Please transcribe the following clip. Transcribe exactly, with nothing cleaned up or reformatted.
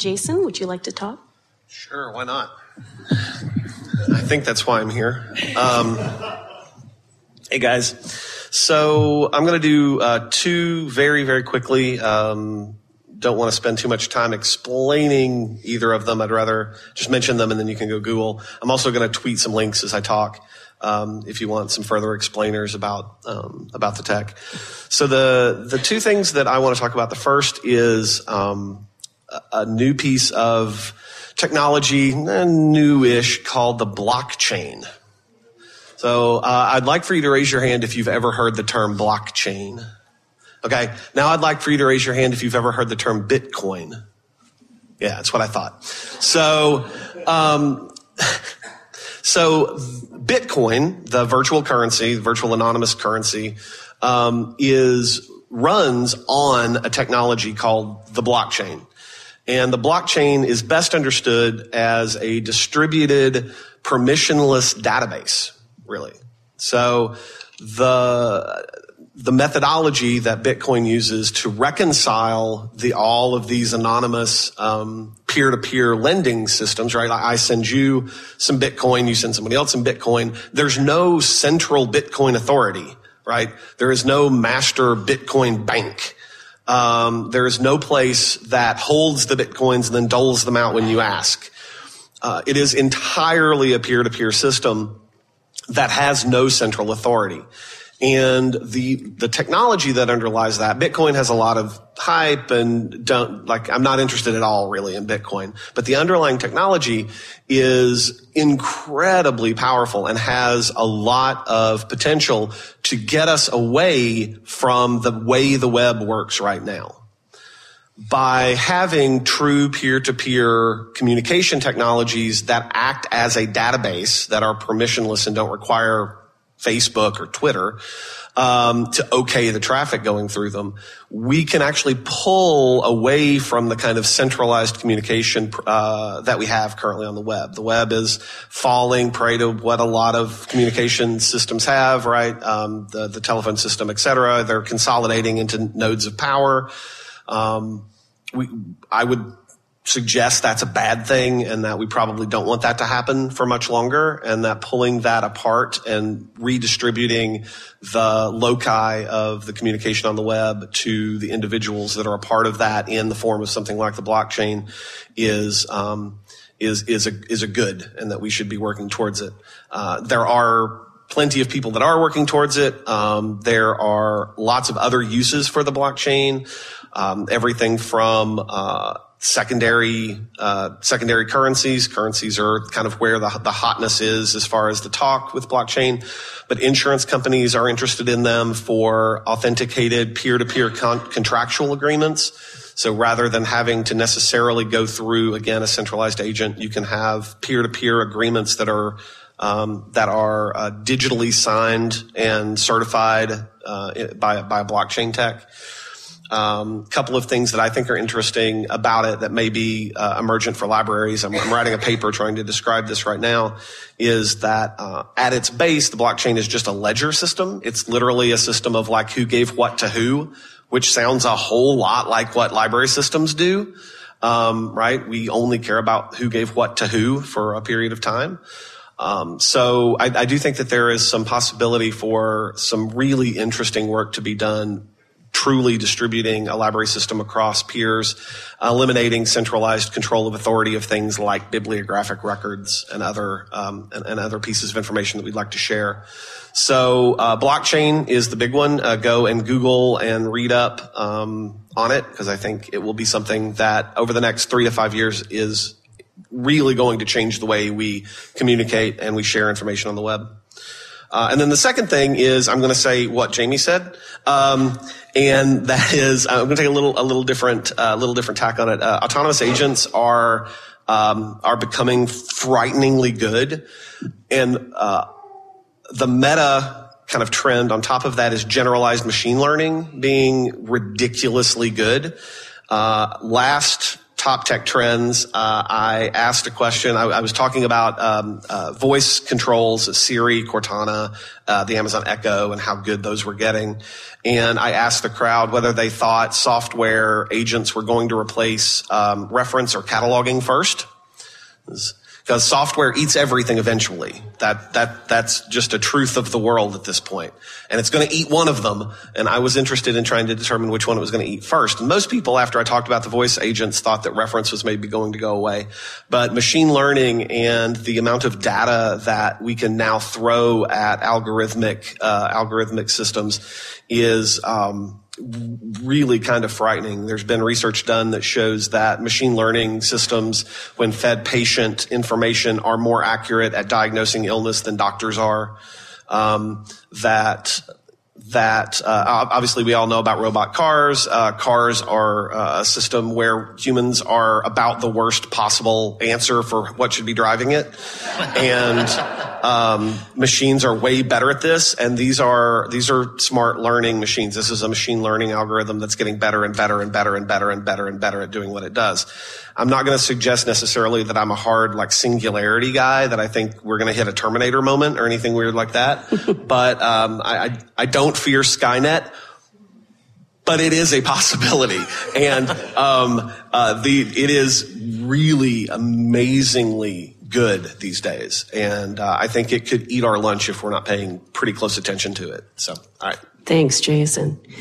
Jason, would you like to talk? Sure, why not? I think that's why I'm here. Um, hey, guys. So I'm going to do uh, two very, very quickly. Um, don't want to spend too much time explaining either of them. I'd rather just mention them and then you can go Google. I'm also going to tweet some links as I talk um, if you want some further explainers about um, about the tech. So the the two things that I want to talk about, the first is um, a, a new piece of technology, eh, new-ish, called the blockchain. So uh, I'd like for you to raise your hand if you've ever heard the term blockchain. Okay, now I'd like for you to raise your hand if you've ever heard the term Bitcoin. Yeah, that's what I thought. So, um, so Bitcoin, the virtual currency, the virtual anonymous currency, um, is runs on a technology called the blockchain. And the blockchain is best understood as a distributed, permissionless database, really. So the the methodology that Bitcoin uses to reconcile the all of these anonymous um, peer-to-peer lending systems, right? I send you some Bitcoin, you send somebody else some Bitcoin. There's no central Bitcoin authority, right? There is no master Bitcoin bank. Um, there is no place that holds the Bitcoins and then doles them out when you ask. Uh, it is entirely a peer-to-peer system that has no central authority. And the, the technology that underlies that, Bitcoin has a lot of hype and don't, like, I'm not interested at all really in Bitcoin, but the underlying technology is incredibly powerful and has a lot of potential to get us away from the way the web works right now. By having true peer-to-peer communication technologies that act as a database, that are permissionless and don't require Facebook or Twitter um, to okay the traffic going through them, we can actually pull away from the kind of centralized communication uh, that we have currently on the web. The web is falling prey to what a lot of communication systems have, right? Um, the, the telephone system, et cetera. They're consolidating into nodes of power. Um, we, I would suggest that's a bad thing and that we probably don't want that to happen for much longer, and that pulling that apart and redistributing the loci of the communication on the web to the individuals that are a part of that in the form of something like the blockchain is um, is is a is a good, and that we should be working towards it. Uh, there are plenty of people that are working towards it. Um, there are lots of other uses for the blockchain, um, everything from uh, secondary uh secondary currencies. Currencies are kind of where the, the hotness is as far as the talk with blockchain. But insurance companies are interested in them for authenticated peer-to-peer con- contractual agreements. So rather than having to necessarily go through, again, a centralized agent, you can have peer-to-peer agreements that are um that are uh, digitally signed and certified uh by, by a blockchain tech. Um, couple of things that I think are interesting about it that may be uh, emergent for libraries. I'm, I'm writing a paper trying to describe this right now, is that uh, at its base, the blockchain is just a ledger system. It's literally a system of like who gave what to who, which sounds a whole lot like what library systems do, um, right? We only care about who gave what to who for a period of time. Um, so I, I do think that there is some possibility for some really interesting work to be done truly distributing a library system across peers, eliminating centralized control of authority of things like bibliographic records and other um, and, and other pieces of information that we'd like to share. So uh, blockchain is the big one. Uh, go and Google and read up um, on it, because I think it will be something that over the next three to five years is really going to change the way we communicate and we share information on the web. Uh, and then the second thing is I'm going to say what Jamie said, um, and that is I'm going to take a little a little different a uh, little different tack on it. Uh, autonomous agents are um, are becoming frighteningly good, and uh, the meta kind of trend on top of that is generalized machine learning being ridiculously good. Uh, last top tech trends, uh, I asked a question. I, I was talking about um, uh, voice controls, Siri, Cortana, uh, the Amazon Echo, and how good those were getting. And I asked the crowd whether they thought software agents were going to replace um, reference or cataloging first. Because software eats everything eventually. That, that, that's just a truth of the world at this point. And it's going to eat one of them. And I was interested in trying to determine which one it was going to eat first. And most people, after I talked about the voice agents, thought that reference was maybe going to go away. But machine learning and the amount of data that we can now throw at algorithmic, uh, algorithmic systems is, um, really kind of frightening. There's been research done that shows that machine learning systems, when fed patient information, are more accurate at diagnosing illness than doctors are. Um, that that uh, obviously we all know about robot cars. Uh, cars are uh, a system where humans are about the worst possible answer for what should be driving it, and um, machines are way better at this. And these are these are smart learning machines. This is a machine learning algorithm that's getting better and better and better and better and better and better at doing what it does. I'm not going to suggest necessarily that I'm a hard like singularity guy, that I think we're going to hit a Terminator moment or anything weird like that. But um, I, I I don't fear Skynet, but it is a possibility, and um, uh, the it is really amazingly good these days, and uh, I think it could eat our lunch if we're not paying pretty close attention to it. So, all right. Thanks, Jason.